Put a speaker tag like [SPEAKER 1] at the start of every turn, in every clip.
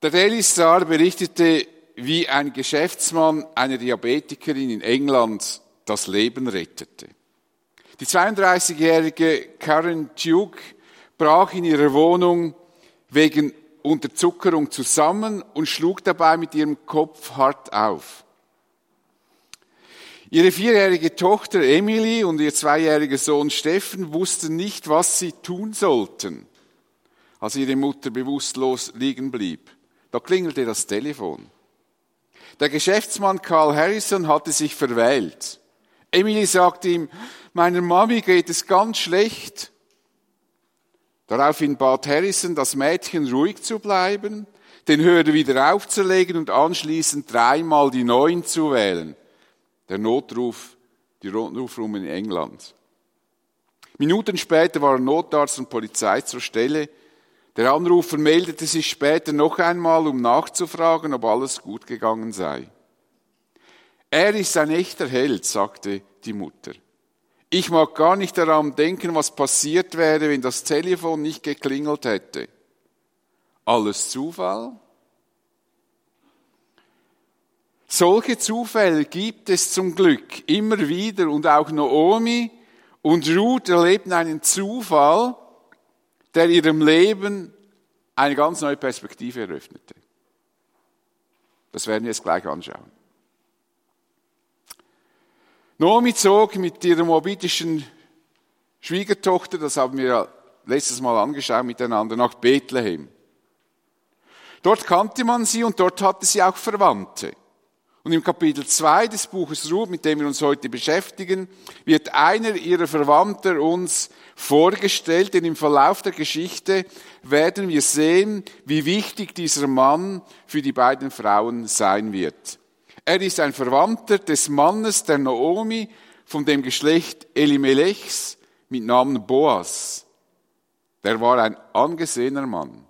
[SPEAKER 1] Der Daily Star berichtete, wie ein Geschäftsmann einer Diabetikerin in England das Leben rettete. Die 32-jährige Karen Duke brach in ihrer Wohnung wegen Unterzuckerung zusammen und schlug dabei mit ihrem Kopf hart auf. Ihre 4-jährige Tochter Emily und ihr 2-jähriger Sohn Steffen wussten nicht, was sie tun sollten, als ihre Mutter bewusstlos liegen blieb. Da klingelte das Telefon. Der Geschäftsmann Carl Harrison hatte sich verwählt. Emily sagte ihm, meiner Mami geht es ganz schlecht. Daraufhin bat Harrison das Mädchen, ruhig zu bleiben, den Hörer wieder aufzulegen und anschließend 3-mal die 9 zu wählen. Die Notrufnummer in England. Minuten später waren Notarzt und Polizei zur Stelle. Der Anrufer meldete sich später noch einmal, um nachzufragen, ob alles gut gegangen sei. Er ist ein echter Held, sagte die Mutter. Ich mag gar nicht daran denken, was passiert wäre, wenn das Telefon nicht geklingelt hätte. Alles Zufall? Solche Zufälle gibt es zum Glück immer wieder und auch Naomi und Ruth erlebten einen Zufall, der ihrem Leben eine ganz neue Perspektive eröffnete. Das werden wir jetzt gleich anschauen. Naomi zog mit ihrer moabitischen Schwiegertochter, das haben wir ja letztes Mal angeschaut miteinander, nach Bethlehem. Dort kannte man sie und dort hatte sie auch Verwandte. Und im Kapitel 2 des Buches Ruth, mit dem wir uns heute beschäftigen, wird einer ihrer Verwandter uns vorgestellt, denn im Verlauf der Geschichte werden wir sehen, wie wichtig dieser Mann für die beiden Frauen sein wird. Er ist ein Verwandter des Mannes der Naomi von dem Geschlecht Elimelechs mit Namen Boas. Der war ein angesehener Mann.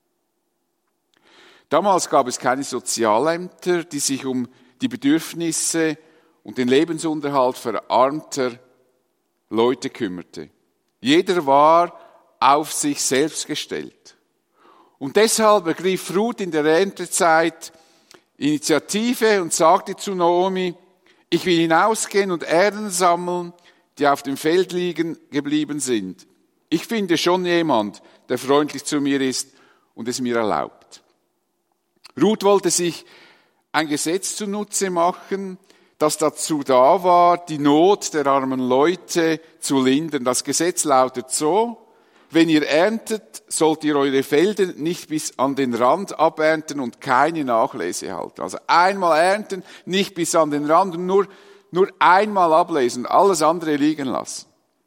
[SPEAKER 1] Damals gab es keine Sozialämter, die sich um die Bedürfnisse und den Lebensunterhalt verarmter Leute kümmerte. Jeder war auf sich selbst gestellt. Und deshalb ergriff Ruth in der Erntezeit Initiative und sagte zu Naomi, ich will hinausgehen und Erden sammeln, die auf dem Feld liegen geblieben sind. Ich finde schon jemand, der freundlich zu mir ist und es mir erlaubt. Ruth wollte sich ein Gesetz zunutze machen, das dazu da war, die Not der armen Leute zu lindern. Das Gesetz lautet so, wenn ihr erntet, sollt ihr eure Felder nicht bis an den Rand abernten und keine Nachlese halten. Also einmal ernten, nicht bis an den Rand und nur einmal ablesen, alles andere liegen lassen.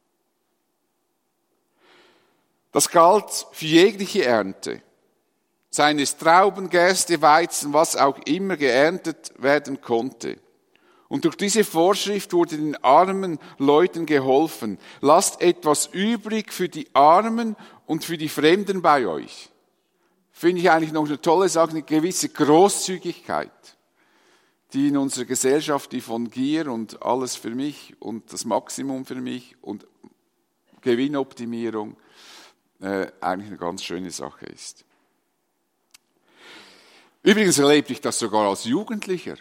[SPEAKER 1] Das galt für jegliche Ernte. Seien es Trauben, Gerste, Weizen, was auch immer geerntet werden konnte. Und durch diese Vorschrift wurde den armen Leuten geholfen. Lasst etwas übrig für die Armen und für die Fremden bei euch. Finde ich eigentlich noch eine tolle Sache, eine gewisse Großzügigkeit, die in unserer Gesellschaft, die von Gier und alles für mich und das Maximum für mich und Gewinnoptimierung eigentlich eine ganz schöne Sache ist. Übrigens erlebte ich das sogar als Jugendlicher.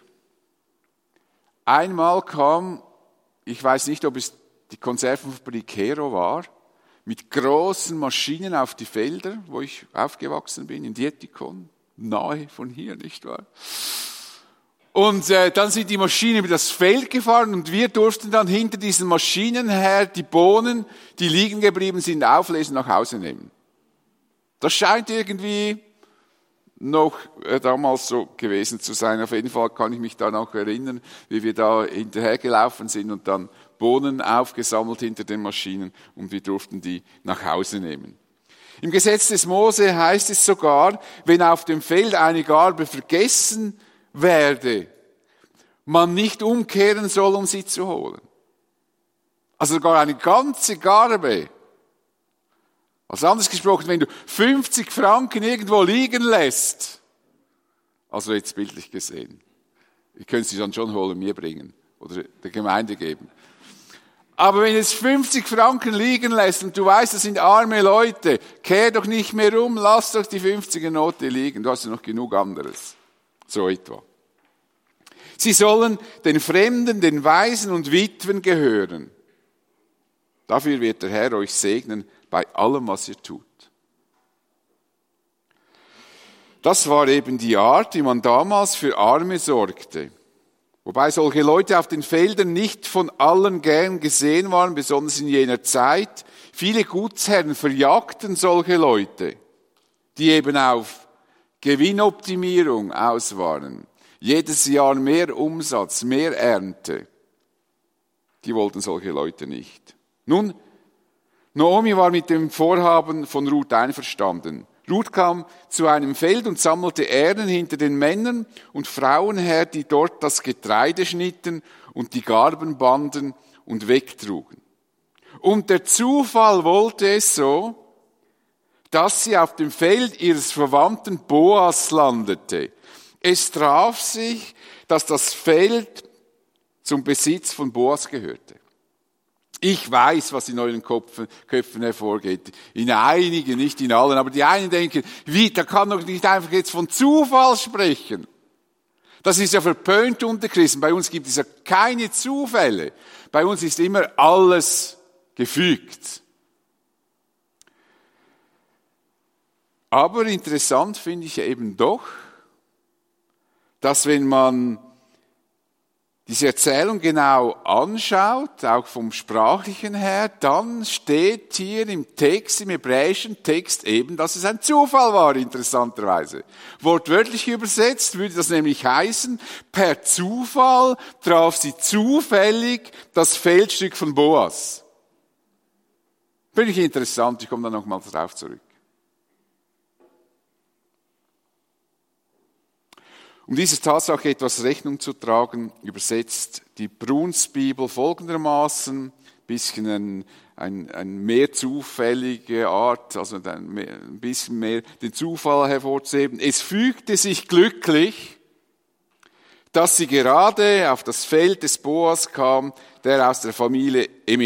[SPEAKER 1] Einmal kam, ich weiß nicht, ob es die Konservenfabrik Kero war, mit großen Maschinen auf die Felder, wo ich aufgewachsen bin, in Dietikon, nahe von hier, nicht wahr? Und dann sind die Maschinen über das Feld gefahren und wir durften dann hinter diesen Maschinen her die Bohnen, die liegen geblieben sind, auflesen und nach Hause nehmen. Das scheint irgendwie noch damals so gewesen zu sein. Auf jeden Fall kann ich mich da noch erinnern, wie wir da hinterhergelaufen sind und dann Bohnen aufgesammelt hinter den Maschinen und wir durften die nach Hause nehmen. Im Gesetz des Mose heißt es sogar, wenn auf dem Feld eine Garbe vergessen werde, man nicht umkehren soll, um sie zu holen. Also sogar eine ganze Garbe. Also anders gesprochen, wenn du 50 Franken irgendwo liegen lässt, also jetzt bildlich gesehen, ihr könnt sie dann schon holen, mir bringen oder der Gemeinde geben. Aber wenn es 50 Franken liegen lässt und du weißt, das sind arme Leute, kehr doch nicht mehr um, lass doch die 50er-Note liegen, du hast ja noch genug anderes. So etwa. Sie sollen den Fremden, den Waisen und Witwen gehören. Dafür wird der Herr euch segnen bei allem, was ihr tut. Das war eben die Art, wie man damals für Arme sorgte. Wobei solche Leute auf den Feldern nicht von allen gern gesehen waren, besonders in jener Zeit. Viele Gutsherren verjagten solche Leute, die eben auf Gewinnoptimierung aus waren. Jedes Jahr mehr Umsatz, mehr Ernte. Die wollten solche Leute nicht. Nun, Naomi war mit dem Vorhaben von Ruth einverstanden. Ruth kam zu einem Feld und sammelte Ähren hinter den Männern und Frauen her, die dort das Getreide schnitten und die Garben banden und wegtrugen. Und der Zufall wollte es so, dass sie auf dem Feld ihres Verwandten Boas landete. Es traf sich, dass das Feld zum Besitz von Boas gehörte. Ich weiß, was in euren Köpfen hervorgeht. In einigen, nicht in allen. Aber die einen denken, wie, da kann doch nicht einfach jetzt von Zufall sprechen. Das ist ja verpönt unter Christen. Bei uns gibt es ja keine Zufälle. Bei uns ist immer alles gefügt. Aber interessant finde ich eben doch, dass wenn man diese Erzählung genau anschaut, auch vom Sprachlichen her, dann steht hier im Text, im hebräischen Text eben, dass es ein Zufall war, interessanterweise. Wortwörtlich übersetzt würde das nämlich heißen, per Zufall traf sie zufällig das Feldstück von Boas. Finde ich interessant, ich komme da nochmal drauf zurück. Um dieser Tatsache etwas Rechnung zu tragen, übersetzt die Brunsbibel folgendermaßen, bisschen eine mehr zufällige Art, also ein bisschen mehr den Zufall hervorzuheben. Es fügte sich glücklich, dass sie gerade auf das Feld des Boas kam, der aus der Familie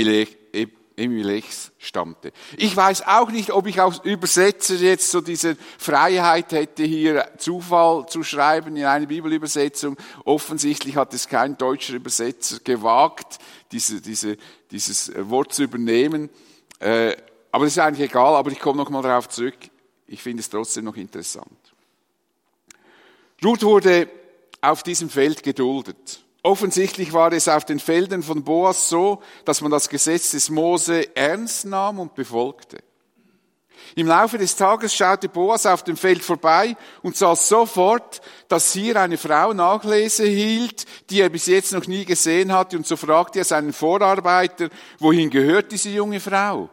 [SPEAKER 1] Elimelechs stammte. Ich weiß auch nicht, ob ich als Übersetzer jetzt so diese Freiheit hätte, hier Zufall zu schreiben in eine Bibelübersetzung. Offensichtlich hat es kein deutscher Übersetzer gewagt, dieses Wort zu übernehmen. Aber das ist eigentlich egal, aber ich komme noch mal darauf zurück. Ich finde es trotzdem noch interessant. Ruth wurde auf diesem Feld geduldet. Offensichtlich war es auf den Feldern von Boas so, dass man das Gesetz des Mose ernst nahm und befolgte. Im Laufe des Tages schaute Boas auf dem Feld vorbei und sah sofort, dass hier eine Frau Nachlese hielt, die er bis jetzt noch nie gesehen hatte, und so fragte er seinen Vorarbeiter, wohin gehört diese junge Frau?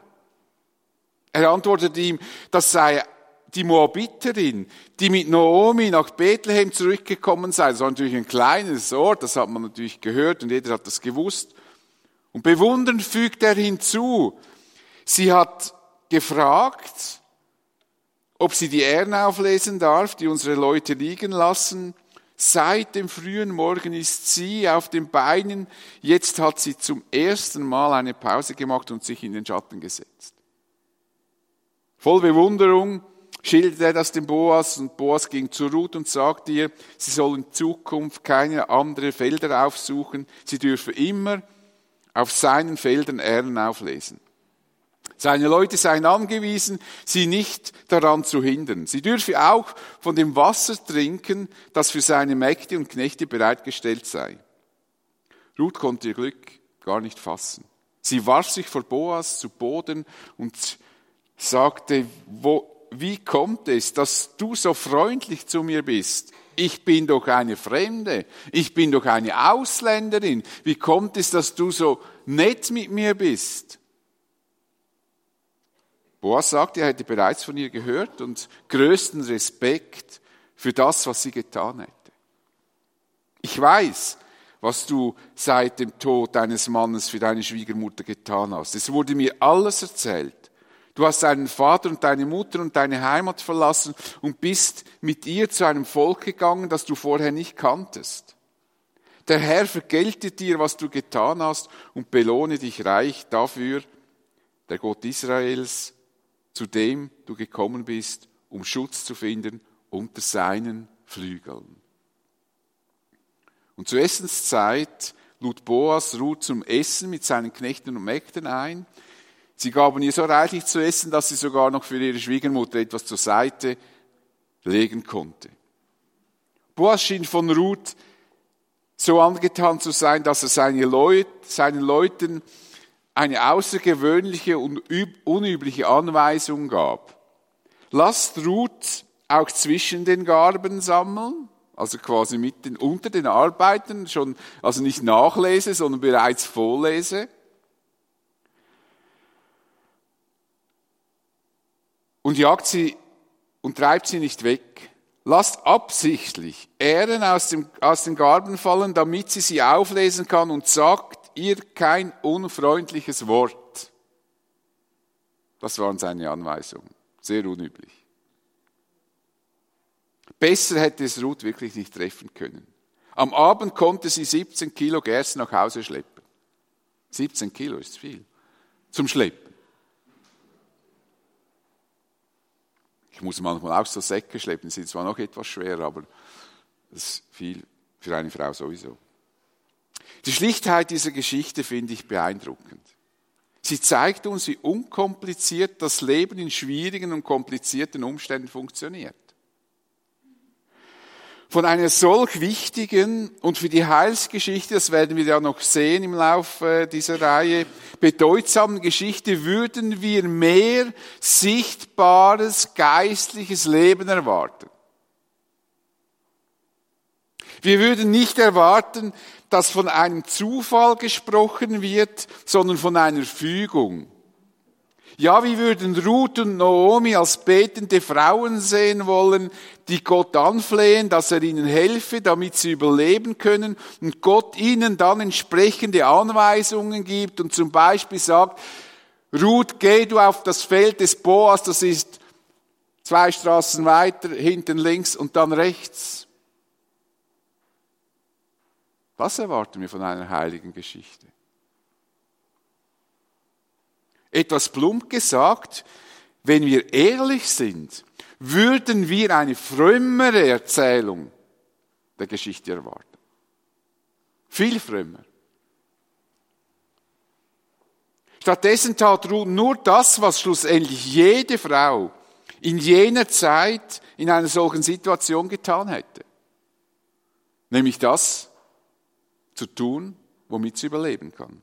[SPEAKER 1] Er antwortete ihm, das sei die Moabiterin, die mit Naomi nach Bethlehem zurückgekommen sei. Das war natürlich ein kleines Ort, das hat man natürlich gehört und jeder hat das gewusst. Und bewundernd fügt er hinzu, sie hat gefragt, ob sie die Ähren auflesen darf, die unsere Leute liegen lassen. Seit dem frühen Morgen ist sie auf den Beinen, jetzt hat sie zum ersten Mal eine Pause gemacht und sich in den Schatten gesetzt. Voll Bewunderung schilderte er das dem Boas, und Boas ging zu Ruth und sagte ihr, sie soll in Zukunft keine anderen Felder aufsuchen, sie dürfe immer auf seinen Feldern Ähren auflesen. Seine Leute seien angewiesen, sie nicht daran zu hindern. Sie dürfe auch von dem Wasser trinken, das für seine Mägde und Knechte bereitgestellt sei. Ruth konnte ihr Glück gar nicht fassen. Sie warf sich vor Boas zu Boden und sagte, wie kommt es, dass du so freundlich zu mir bist? Ich bin doch eine Fremde, ich bin doch eine Ausländerin. Wie kommt es, dass du so nett mit mir bist? Boas sagte, er hätte bereits von ihr gehört und größten Respekt für das, was sie getan hätte. Ich weiß, was du seit dem Tod deines Mannes für deine Schwiegermutter getan hast. Es wurde mir alles erzählt. Du hast deinen Vater und deine Mutter und deine Heimat verlassen und bist mit ihr zu einem Volk gegangen, das du vorher nicht kanntest. Der Herr vergelte dir, was du getan hast und belohne dich reich dafür, der Gott Israels, zu dem du gekommen bist, um Schutz zu finden unter seinen Flügeln. Und zur Essenszeit lud Boas Ruth zum Essen mit seinen Knechten und Mägden ein. Sie gaben ihr so reichlich zu essen, dass sie sogar noch für ihre Schwiegermutter etwas zur Seite legen konnte. Boas schien von Ruth so angetan zu sein, dass er seinen Leuten eine außergewöhnliche und unübliche Anweisung gab. Lasst Ruth auch zwischen den Garben sammeln, also quasi unter den Arbeitern, also nicht nachlese, sondern bereits vorlese. Und jagt sie und treibt sie nicht weg. Lasst absichtlich Ähren aus den Garben fallen, damit sie auflesen kann, und sagt ihr kein unfreundliches Wort. Das waren seine Anweisungen. Sehr unüblich. Besser hätte es Ruth wirklich nicht treffen können. Am Abend konnte sie 17 Kilo Gerste nach Hause schleppen. 17 Kilo ist viel. Zum Schleppen. Ich muss manchmal auch so Säcke schleppen, die sind zwar noch etwas schwerer, aber das ist viel für eine Frau sowieso. Die Schlichtheit dieser Geschichte finde ich beeindruckend. Sie zeigt uns, wie unkompliziert das Leben in schwierigen und komplizierten Umständen funktioniert. Von einer solch wichtigen und für die Heilsgeschichte, das werden wir ja noch sehen im Laufe dieser Reihe, bedeutsamen Geschichte würden wir mehr sichtbares geistliches Leben erwarten. Wir würden nicht erwarten, dass von einem Zufall gesprochen wird, sondern von einer Fügung. Ja, wir würden Ruth und Naomi als betende Frauen sehen wollen, die Gott anflehen, dass er ihnen helfe, damit sie überleben können, und Gott ihnen dann entsprechende Anweisungen gibt und zum Beispiel sagt, Ruth, geh du auf das Feld des Boas, das ist 2 Straßen weiter, hinten links und dann rechts. Das erwarten wir von einer heiligen Geschichte. Etwas plump gesagt, wenn wir ehrlich sind, würden wir eine frömmere Erzählung der Geschichte erwarten. Viel frömmer. Stattdessen tat Ruth nur das, was schlussendlich jede Frau in jener Zeit in einer solchen Situation getan hätte. Nämlich das zu tun, womit sie überleben kann.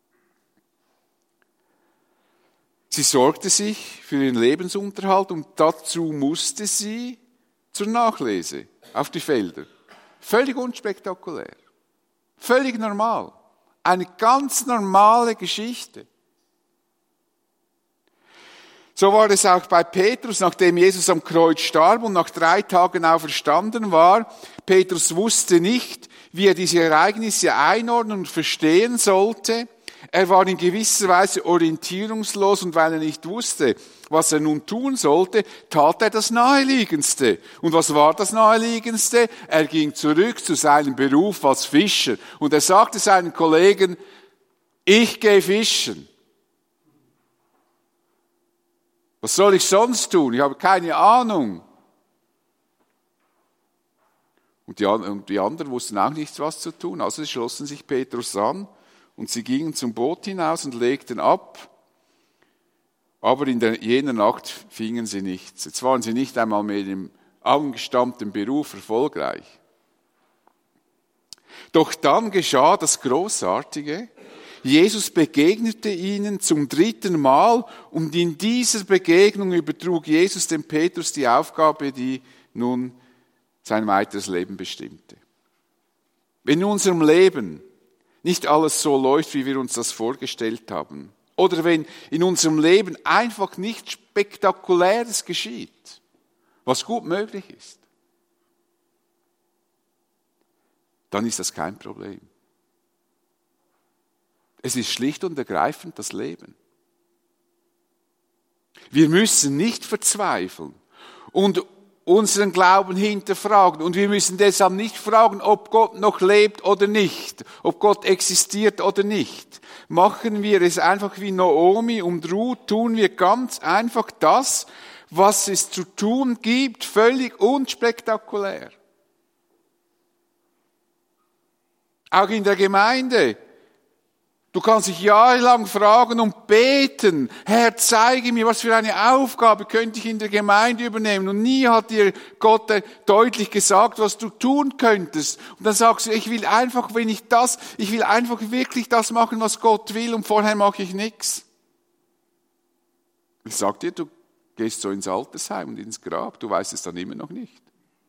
[SPEAKER 1] Sie sorgte sich für ihren Lebensunterhalt und dazu musste sie zur Nachlese auf die Felder. Völlig unspektakulär. Völlig normal. Eine ganz normale Geschichte. So war es auch bei Petrus, nachdem Jesus am Kreuz starb und nach 3 Tagen auferstanden war. Petrus wusste nicht, wie er diese Ereignisse einordnen und verstehen sollte. Er war in gewisser Weise orientierungslos, und weil er nicht wusste, was er nun tun sollte, tat er das Naheliegendste. Und was war das Naheliegendste? Er ging zurück zu seinem Beruf als Fischer. Und er sagte seinen Kollegen, ich gehe fischen. Was soll ich sonst tun? Ich habe keine Ahnung. Und die anderen wussten auch nichts, was zu tun. Also sie schlossen sich Petrus an. Und sie gingen zum Boot hinaus und legten ab. Aber in jener Nacht fingen sie nichts. Jetzt waren sie nicht einmal mehr im angestammten Beruf erfolgreich. Doch dann geschah das Großartige. Jesus begegnete ihnen zum 3. Mal, und in dieser Begegnung übertrug Jesus dem Petrus die Aufgabe, die nun sein weiteres Leben bestimmte. In unserem Leben nicht alles so läuft, wie wir uns das vorgestellt haben, oder wenn in unserem Leben einfach nichts Spektakuläres geschieht, was gut möglich ist, dann ist das kein Problem. Es ist schlicht und ergreifend das Leben. Wir müssen nicht verzweifeln und unseren Glauben hinterfragen. Und wir müssen deshalb nicht fragen, ob Gott noch lebt oder nicht, ob Gott existiert oder nicht. Machen wir es einfach wie Naomi und Ruth, tun wir ganz einfach das, was es zu tun gibt, völlig unspektakulär. Auch in der Gemeinde. Du kannst dich jahrelang fragen und beten, Herr, zeige mir, was für eine Aufgabe könnte ich in der Gemeinde übernehmen. Und nie hat dir Gott deutlich gesagt, was du tun könntest. Und dann sagst du, ich will einfach wirklich das machen, was Gott will, und vorher mache ich nichts. Ich sag dir, du gehst so ins Altersheim und ins Grab, du weißt es dann immer noch nicht.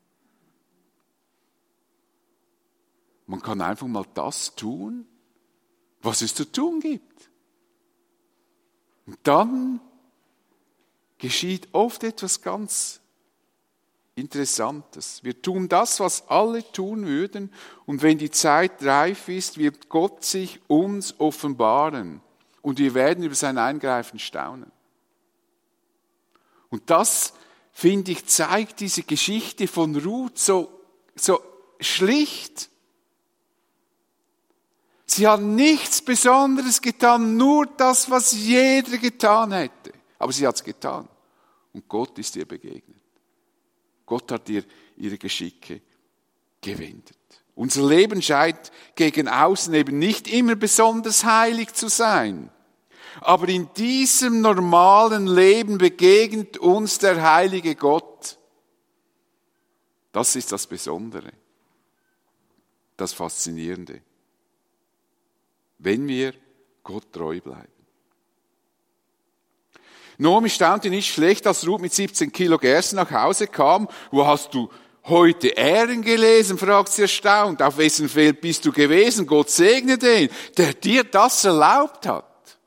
[SPEAKER 1] Man kann einfach mal das tun, was es zu tun gibt. Und dann geschieht oft etwas ganz Interessantes. Wir tun das, was alle tun würden, und wenn die Zeit reif ist, wird Gott sich uns offenbaren und wir werden über sein Eingreifen staunen. Und das, finde ich, zeigt diese Geschichte von Ruth so schlicht. Sie hat nichts Besonderes getan, nur das, was jeder getan hätte. Aber sie hat es getan. Und Gott ist ihr begegnet. Gott hat ihr ihre Geschicke gewendet. Unser Leben scheint gegen außen eben nicht immer besonders heilig zu sein. Aber in diesem normalen Leben begegnet uns der heilige Gott. Das ist das Besondere, das Faszinierende. Wenn wir Gott treu bleiben. Naomi staunte nicht schlecht, als Ruth mit 17 Kilo Gerste nach Hause kam. Wo hast du heute Ehren gelesen, fragt sie erstaunt. Auf wessen Feld bist du gewesen? Gott segne den, der dir das erlaubt hat.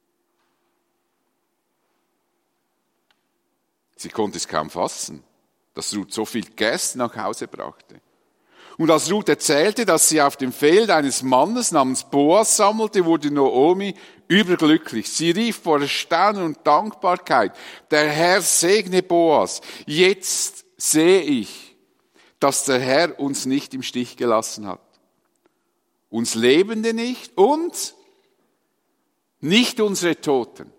[SPEAKER 1] Sie konnte es kaum fassen, dass Ruth so viel Gerste nach Hause brachte. Und als Ruth erzählte, dass sie auf dem Feld eines Mannes namens Boas sammelte, wurde Naomi überglücklich. Sie rief vor Erstaunen und Dankbarkeit, der Herr segne Boas. Jetzt sehe ich, dass der Herr uns nicht im Stich gelassen hat. Uns Lebende nicht und nicht unsere Toten.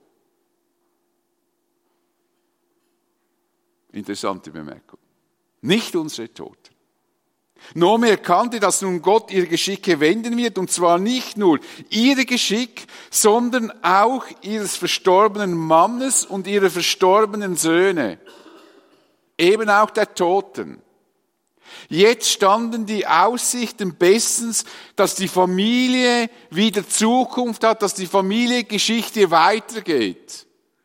[SPEAKER 1] Interessante Bemerkung. Nicht unsere Toten. Naomi erkannte, dass nun Gott ihre Geschicke wenden wird, und zwar nicht nur ihre Geschick, sondern auch ihres verstorbenen Mannes und ihrer verstorbenen Söhne. Eben auch der Toten. Jetzt standen die Aussichten bestens, dass die Familie wieder Zukunft hat, dass die Familiengeschichte weitergeht.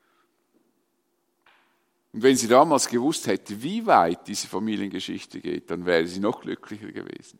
[SPEAKER 1] Und wenn sie damals gewusst hätte, wie weit diese Familiengeschichte geht, dann wäre sie noch glücklicher gewesen.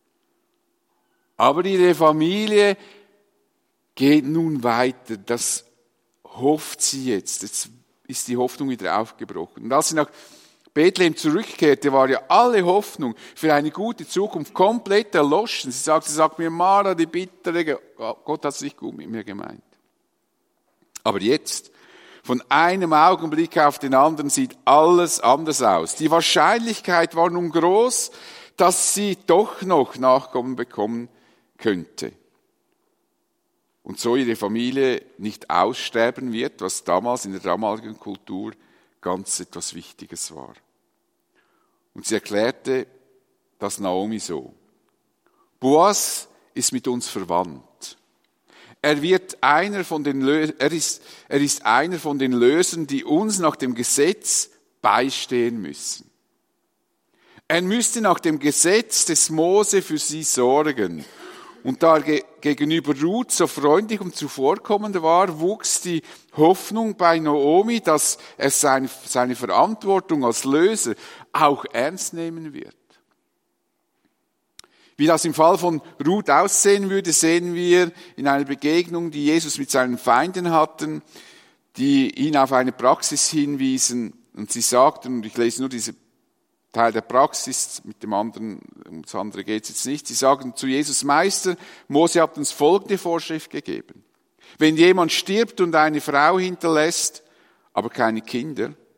[SPEAKER 1] Aber ihre Familie geht nun weiter. Das hofft sie jetzt. Jetzt ist die Hoffnung wieder aufgebrochen. Und als sie nach Bethlehem zurückkehrte, war ja alle Hoffnung für eine gute Zukunft komplett erloschen. Sie sagt mir, Mara, die bittere, Gott hat es nicht gut mit mir gemeint. Aber jetzt, von einem Augenblick auf den anderen, sieht alles anders aus. Die Wahrscheinlichkeit war nun groß, dass sie doch noch Nachkommen bekommen könnte. Und so ihre Familie nicht aussterben wird, was damals in der damaligen Kultur ganz etwas Wichtiges war. Und sie erklärte das Naomi so: Boas ist mit uns verwandt. Er ist einer von den Lösern, die uns nach dem Gesetz beistehen müssen. Er müsste nach dem Gesetz des Mose für sie sorgen. Und da er gegenüber Ruth so freundlich und zuvorkommend war, wuchs die Hoffnung bei Naomi, dass er seine Verantwortung als Löser auch ernst nehmen wird. Wie das im Fall von Ruth aussehen würde, sehen wir in einer Begegnung, die Jesus mit seinen Feinden hatten, die ihn auf eine Praxis hinwiesen. Und sie sagten, und ich lese nur diese Teil der Praxis, mit dem anderen, um das andere geht es jetzt nicht. Sie sagen zu Jesus: Meister, Mose hat uns folgende Vorschrift gegeben. Wenn jemand stirbt und eine Frau hinterlässt, aber keine Kinder,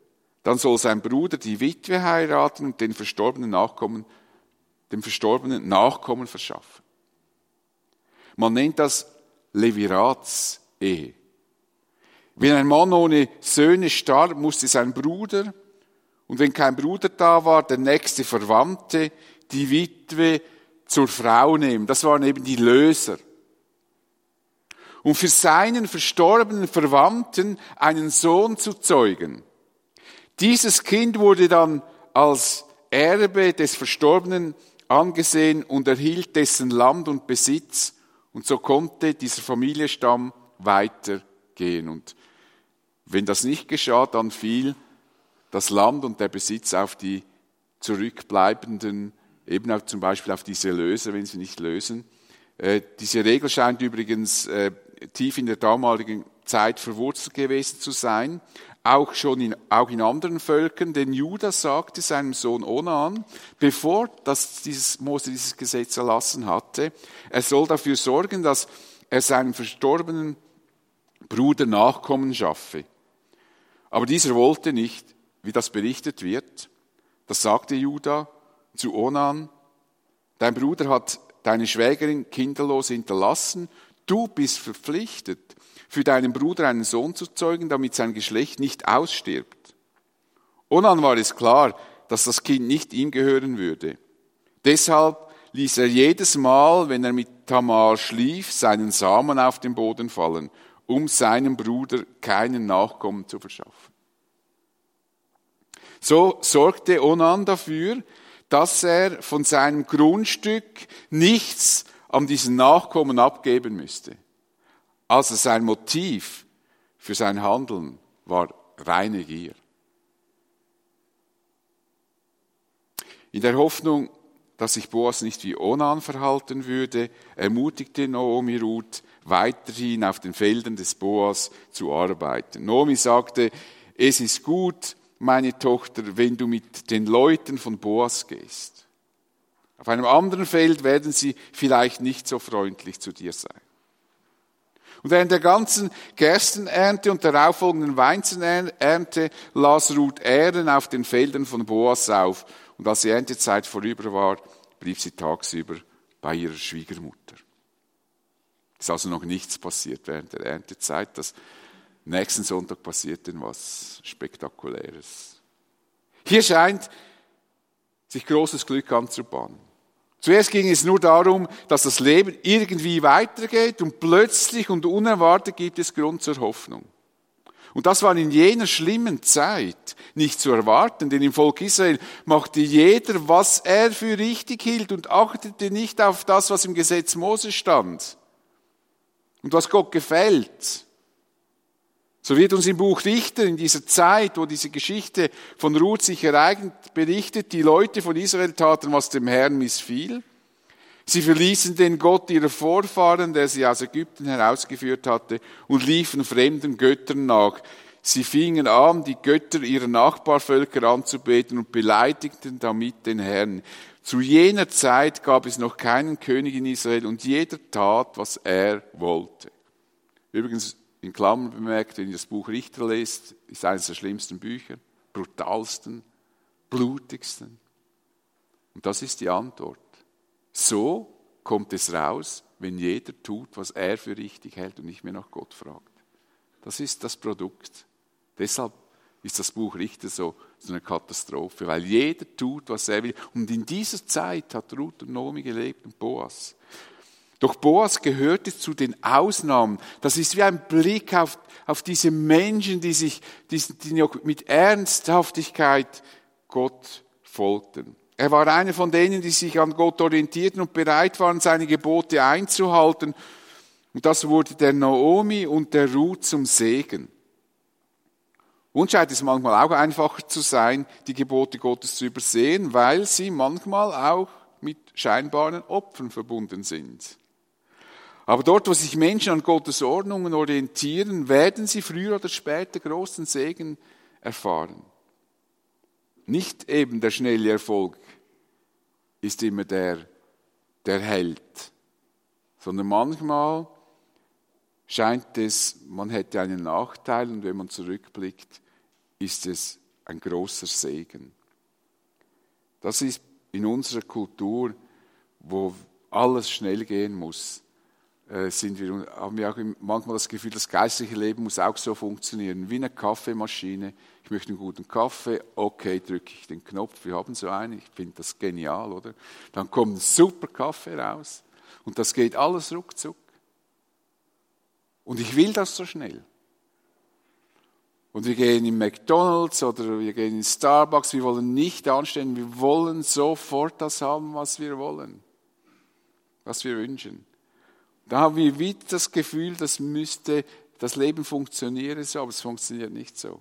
[SPEAKER 1] dann soll sein Bruder die Witwe heiraten und dem verstorbenen Nachkommen verschaffen. Man nennt das Leviratsehe. Wenn ein Mann ohne Söhne starb, musste sein Bruder, und wenn kein Bruder da war, der nächste Verwandte, die Witwe zur Frau nehmen. Das waren eben die Löser. Um für seinen verstorbenen Verwandten einen Sohn zu zeugen. Dieses Kind wurde dann als Erbe des Verstorbenen angesehen und erhielt dessen Land und Besitz. Und so konnte dieser Familienstamm weitergehen. Und wenn das nicht geschah, dann fiel das Land und der Besitz auf die zurückbleibenden, eben auch zum Beispiel auf diese Löser, wenn sie nicht lösen. Diese Regel scheint übrigens tief in der damaligen Zeit verwurzelt gewesen zu sein, auch in anderen Völkern, denn Judah sagte seinem Sohn Onan, bevor Mose dieses Gesetz erlassen hatte, er soll dafür sorgen, dass er seinem verstorbenen Bruder Nachkommen schaffe. Aber dieser wollte nicht, wie das berichtet wird. Das sagte Judah zu Onan, dein Bruder hat deine Schwägerin kinderlos hinterlassen, du bist verpflichtet, für deinen Bruder einen Sohn zu zeugen, damit sein Geschlecht nicht ausstirbt. Onan war es klar, dass das Kind nicht ihm gehören würde. Deshalb ließ er jedes Mal, wenn er mit Tamar schlief, seinen Samen auf den Boden fallen, um seinem Bruder keinen Nachkommen zu verschaffen. So sorgte Onan dafür, dass er von seinem Grundstück nichts an diesen Nachkommen abgeben müsste. Also sein Motiv für sein Handeln war reine Gier. In der Hoffnung, dass sich Boas nicht wie Onan verhalten würde, ermutigte Naomi Ruth, weiterhin auf den Feldern des Boas zu arbeiten. Naomi sagte, es ist gut, meine Tochter, wenn du mit den Leuten von Boas gehst. Auf einem anderen Feld werden sie vielleicht nicht so freundlich zu dir sein. Und während der ganzen Gerstenernte und der auffolgenden Weizenernte las Ruth Ähren auf den Feldern von Boas auf. Und als die Erntezeit vorüber war, blieb sie tagsüber bei ihrer Schwiegermutter. Es ist also noch nichts passiert während der Erntezeit. Nächsten Sonntag passiert denn was Spektakuläres. Hier scheint sich großes Glück anzubahnen. Zuerst ging es nur darum, dass das Leben irgendwie weitergeht und plötzlich und unerwartet gibt es Grund zur Hoffnung. Und das war in jener schlimmen Zeit nicht zu erwarten, denn im Volk Israel machte jeder, was er für richtig hielt und achtete nicht auf das, was im Gesetz Mose stand und was Gott gefällt. So wird uns im Buch Richter in dieser Zeit, wo diese Geschichte von Ruth sich ereignet, berichtet, die Leute von Israel taten, was dem Herrn missfiel. Sie verließen den Gott ihrer Vorfahren, der sie aus Ägypten herausgeführt hatte, und liefen fremden Göttern nach. Sie fingen an, die Götter ihrer Nachbarvölker anzubeten und beleidigten damit den Herrn. Zu jener Zeit gab es noch keinen König in Israel und jeder tat, was er wollte. Übrigens, in Klammern bemerkt, wenn ihr das Buch Richter lest, ist eines der schlimmsten Bücher, brutalsten, blutigsten. Und das ist die Antwort. So kommt es raus, wenn jeder tut, was er für richtig hält und nicht mehr nach Gott fragt. Das ist das Produkt. Deshalb ist das Buch Richter so eine Katastrophe, weil jeder tut, was er will. Und in dieser Zeit hat Ruth und Naomi gelebt und Boas. Doch Boas gehörte zu den Ausnahmen. Das ist wie ein Blick auf diese Menschen, die mit Ernsthaftigkeit Gott folgten. Er war einer von denen, die sich an Gott orientierten und bereit waren, seine Gebote einzuhalten. Und das wurde der Naomi und der Ruth zum Segen. Uns scheint es manchmal auch einfacher zu sein, die Gebote Gottes zu übersehen, weil sie manchmal auch mit scheinbaren Opfern verbunden sind. Aber dort, wo sich Menschen an Gottes Ordnungen orientieren, werden sie früher oder später großen Segen erfahren. Nicht eben der schnelle Erfolg ist immer der hält, sondern manchmal scheint es, man hätte einen Nachteil und wenn man zurückblickt, ist es ein großer Segen. Das ist in unserer Kultur, wo alles schnell gehen muss, haben wir auch manchmal das Gefühl, das geistliche Leben muss auch so funktionieren, wie eine Kaffeemaschine. Ich möchte einen guten Kaffee, okay, drücke ich den Knopf, wir haben so einen, ich finde das genial, oder? Dann kommt ein super Kaffee raus und das geht alles ruckzuck. Und ich will das so schnell. Und wir gehen in McDonald's oder wir gehen in Starbucks, wir wollen nicht anstehen, wir wollen sofort das haben, was wir wollen, was wir wünschen. Da haben wir wieder das Gefühl, das Leben funktioniere so, aber es funktioniert nicht so.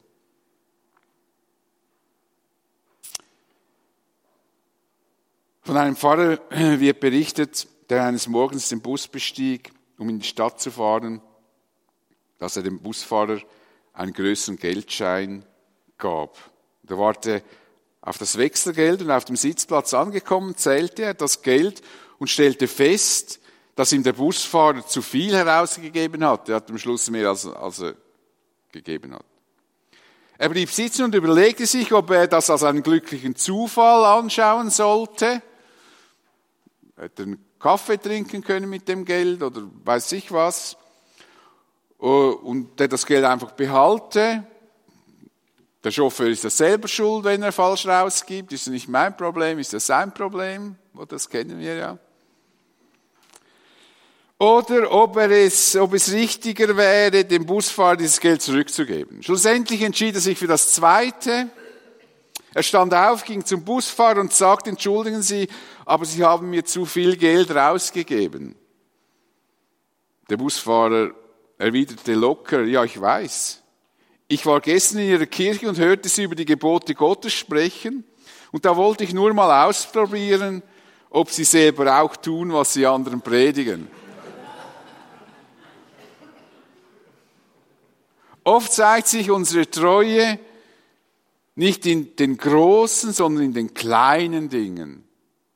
[SPEAKER 1] Von einem Pfarrer wird berichtet, der eines Morgens den Bus bestieg, um in die Stadt zu fahren, dass er dem Busfahrer einen größeren Geldschein gab. Da warte auf das Wechselgeld und auf dem Sitzplatz angekommen, zählte er das Geld und stellte fest, dass ihm der Busfahrer zu viel herausgegeben hat. Er hat am Schluss mehr, als er gegeben hat. Er blieb sitzen und überlegte sich, ob er das als einen glücklichen Zufall anschauen sollte. Hätte einen Kaffee trinken können mit dem Geld oder weiß ich was. Und der das Geld einfach behalte. Der Chauffeur ist ja selber schuld, wenn er falsch rausgibt. Ist ja nicht mein Problem, ist ja sein Problem. Das kennen wir ja. Oder ob es richtiger wäre, dem Busfahrer dieses Geld zurückzugeben. Schlussendlich entschied er sich für das Zweite. Er stand auf, ging zum Busfahrer und sagte, entschuldigen Sie, aber Sie haben mir zu viel Geld rausgegeben. Der Busfahrer erwiderte locker, ja, ich weiß. Ich war gestern in Ihrer Kirche und hörte Sie über die Gebote Gottes sprechen. Und da wollte ich nur mal ausprobieren, ob Sie selber auch tun, was Sie anderen predigen. Oft zeigt sich unsere Treue nicht in den großen, sondern in den kleinen Dingen.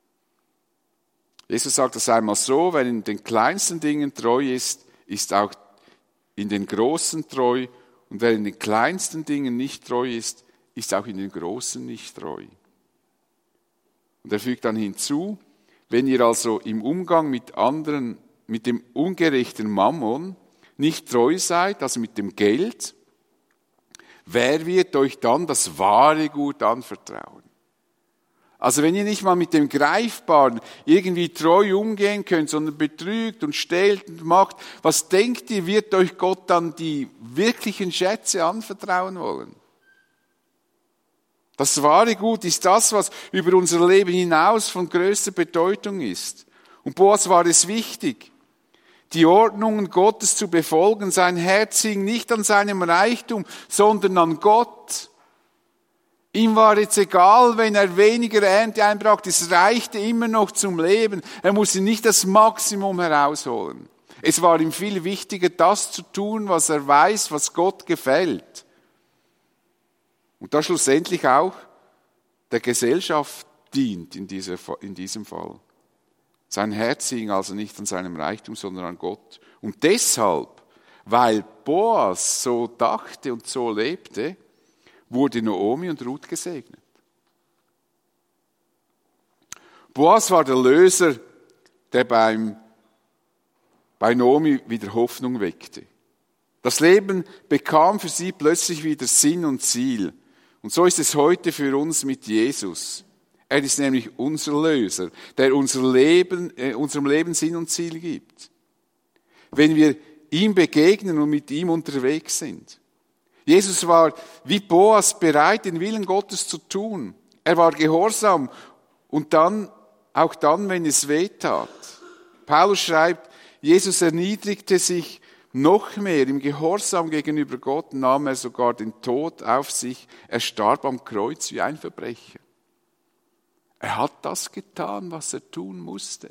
[SPEAKER 1] Jesus sagt das einmal so, wer in den kleinsten Dingen treu ist, ist auch in den großen treu. Und wer in den kleinsten Dingen nicht treu ist, ist auch in den großen nicht treu. Und er fügt dann hinzu, wenn ihr also im Umgang mit anderen, mit dem ungerechten Mammon nicht treu seid, also mit dem Geld, wer wird euch dann das wahre Gut anvertrauen? Also wenn ihr nicht mal mit dem Greifbaren irgendwie treu umgehen könnt, sondern betrügt und stehlt und macht, was denkt ihr, wird euch Gott dann die wirklichen Schätze anvertrauen wollen? Das wahre Gut ist das, was über unser Leben hinaus von größter Bedeutung ist. Und Boas war es wichtig, die Ordnungen Gottes zu befolgen. Sein Herz hing nicht an seinem Reichtum, sondern an Gott. Ihm war jetzt egal, wenn er weniger Ernte einbrachte, es reichte immer noch zum Leben. Er musste nicht das Maximum herausholen. Es war ihm viel wichtiger, das zu tun, was er weiß, was Gott gefällt. Und das schlussendlich auch der Gesellschaft dient in diesem Fall. Sein Herz hing also nicht an seinem Reichtum, sondern an Gott. Und deshalb, weil Boas so dachte und so lebte, wurde Naomi und Ruth gesegnet. Boas war der Löser, der bei Naomi wieder Hoffnung weckte. Das Leben bekam für sie plötzlich wieder Sinn und Ziel. Und so ist es heute für uns mit Jesus. Er ist nämlich unser Löser, der unserem Leben Sinn und Ziel gibt. Wenn wir ihm begegnen und mit ihm unterwegs sind. Jesus war wie Boas bereit, den Willen Gottes zu tun. Er war gehorsam und auch dann, wenn es weh tat. Paulus schreibt, Jesus erniedrigte sich noch mehr im Gehorsam gegenüber Gott, nahm er sogar den Tod auf sich. Er starb am Kreuz wie ein Verbrecher. Er hat das getan, was er tun musste.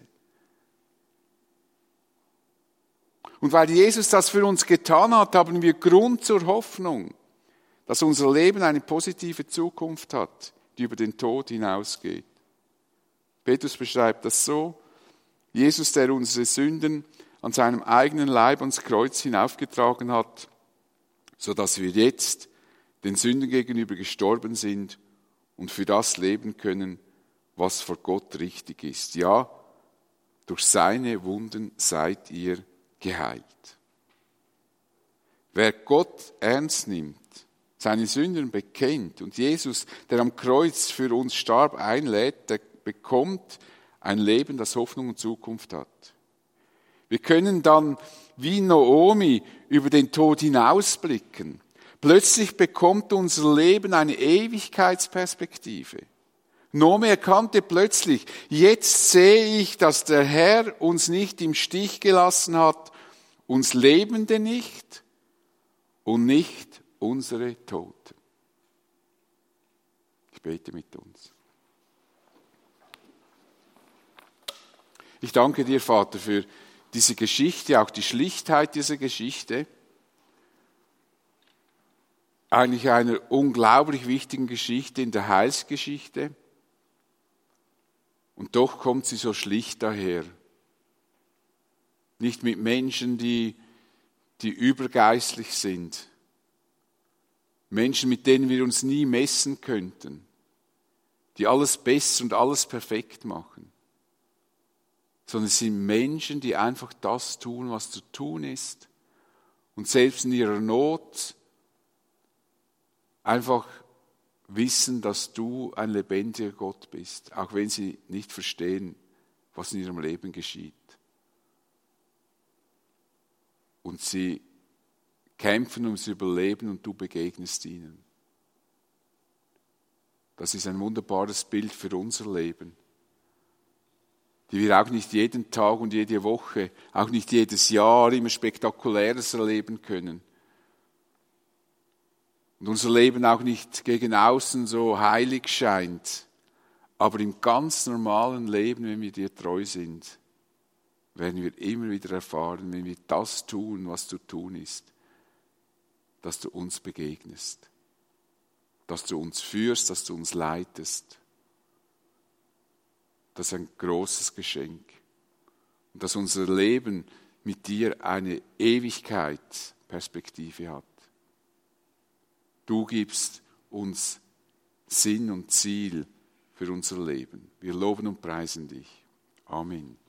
[SPEAKER 1] Und weil Jesus das für uns getan hat, haben wir Grund zur Hoffnung, dass unser Leben eine positive Zukunft hat, die über den Tod hinausgeht. Petrus beschreibt das so: Jesus, der unsere Sünden an seinem eigenen Leib ans Kreuz hinaufgetragen hat, sodass wir jetzt den Sünden gegenüber gestorben sind und für das leben können, was vor Gott richtig ist. Ja, durch seine Wunden seid ihr geheilt. Wer Gott ernst nimmt, seine Sünden bekennt und Jesus, der am Kreuz für uns starb, einlädt, der bekommt ein Leben, das Hoffnung und Zukunft hat. Wir können dann wie Naomi über den Tod hinausblicken. Plötzlich bekommt unser Leben eine Ewigkeitsperspektive. Naomi erkannte plötzlich, jetzt sehe ich, dass der Herr uns nicht im Stich gelassen hat, uns Lebende nicht und nicht unsere Toten. Ich bete mit uns. Ich danke dir, Vater, für diese Geschichte, auch die Schlichtheit dieser Geschichte. Eigentlich einer unglaublich wichtigen Geschichte in der Heilsgeschichte. Und doch kommt sie so schlicht daher. Nicht mit Menschen, die übergeistlich sind. Menschen, mit denen wir uns nie messen könnten. Die alles besser und alles perfekt machen. Sondern es sind Menschen, die einfach das tun, was zu tun ist. Und selbst in ihrer Not einfach wissen, dass du ein lebendiger Gott bist, auch wenn sie nicht verstehen, was in ihrem Leben geschieht. Und sie kämpfen ums Überleben und du begegnest ihnen. Das ist ein wunderbares Bild für unser Leben, die wir auch nicht jeden Tag und jede Woche, auch nicht jedes Jahr immer Spektakuläres erleben können. Und unser Leben auch nicht gegen außen so heilig scheint. Aber im ganz normalen Leben, wenn wir dir treu sind, werden wir immer wieder erfahren, wenn wir das tun, was zu tun ist, dass du uns begegnest, dass du uns führst, dass du uns leitest. Das ist ein großes Geschenk. Und dass unser Leben mit dir eine Ewigkeitsperspektive hat. Du gibst uns Sinn und Ziel für unser Leben. Wir loben und preisen dich. Amen.